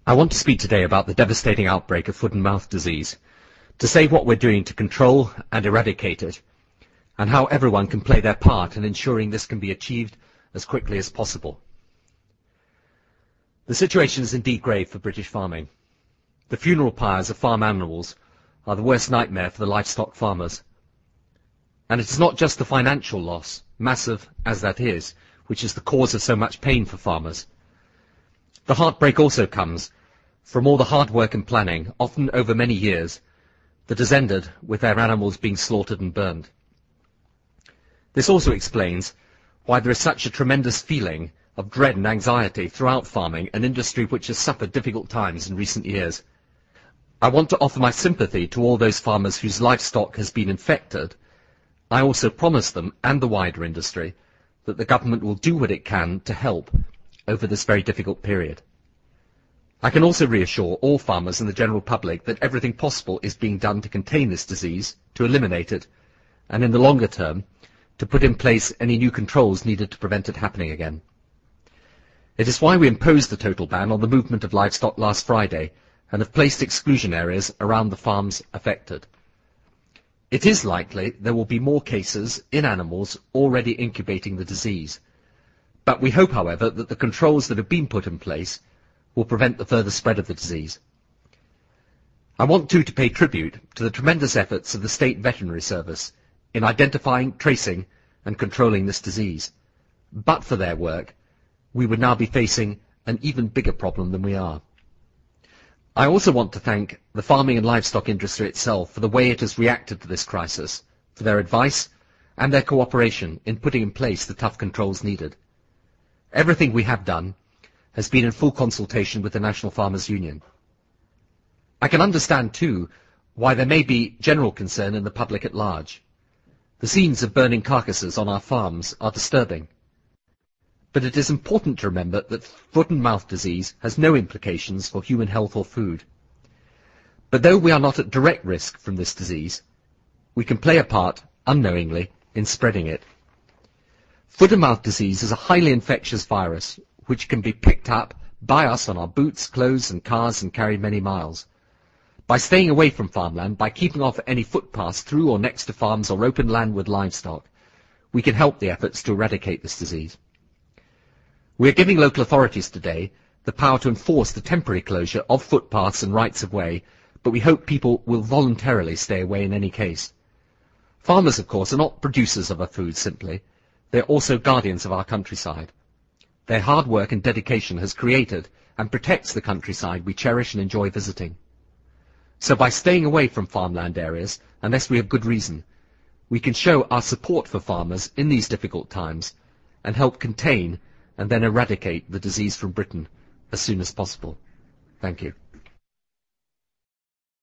I want to speak today about the devastating outbreak of foot and mouth disease, to say what we're doing to control and eradicate it, and how everyone can play their part in ensuring this can be achieved as quickly as possible. The situation is indeed grave for British farming. The funeral pyres of farm animals are the worst nightmare for the livestock farmers. And it is not just the financial loss, massive as that is, which is the cause of so much pain for farmers. The heartbreak also comes from all the hard work and planning, often over many years, that has ended with their animals being slaughtered and burned. This also explains why there is such a tremendous feeling of dread and anxiety throughout farming, an industry which has suffered difficult times in recent years. I want to offer my sympathy to all those farmers whose livestock has been infected. I also promise them, and the wider industry, that the government will do what it can to help over this very difficult period. I can also reassure all farmers and the general public that everything possible is being done to contain this disease, to eliminate it, and in the longer term, to put in place any new controls needed to prevent it happening again. It is why we imposed the total ban on the movement of livestock last Friday and have placed exclusion areas around the farms affected. It is likely there will be more cases in animals already incubating the disease, but we hope, however, that the controls that have been put in place will prevent the further spread of the disease. I want to pay tribute to the tremendous efforts of the State Veterinary Service in identifying, tracing and controlling this disease. But for their work, we would now be facing an even bigger problem than we are. I also want to thank the farming and livestock industry itself for the way it has reacted to this crisis, for their advice and their cooperation in putting in place the tough controls needed. Everything we have done has been in full consultation with the National Farmers Union. I can understand, too, why there may be general concern in the public at large. The scenes of burning carcasses on our farms are disturbing. But it is important to remember that foot and mouth disease has no implications for human health or food. But though we are not at direct risk from this disease, we can play a part, unknowingly, in spreading it. Foot and mouth disease is a highly infectious virus which can be picked up by us on our boots, clothes and cars and carried many miles. By staying away from farmland, by keeping off any footpaths through or next to farms or open land with livestock, we can help the efforts to eradicate this disease. We are giving local authorities today the power to enforce the temporary closure of footpaths and rights of way, but we hope people will voluntarily stay away in any case. Farmers, of course, are not producers of our food simply. They are also guardians of our countryside. Their hard work and dedication has created and protects the countryside we cherish and enjoy visiting. So by staying away from farmland areas, unless we have good reason, we can show our support for farmers in these difficult times and help contain and then eradicate the disease from Britain as soon as possible. Thank you.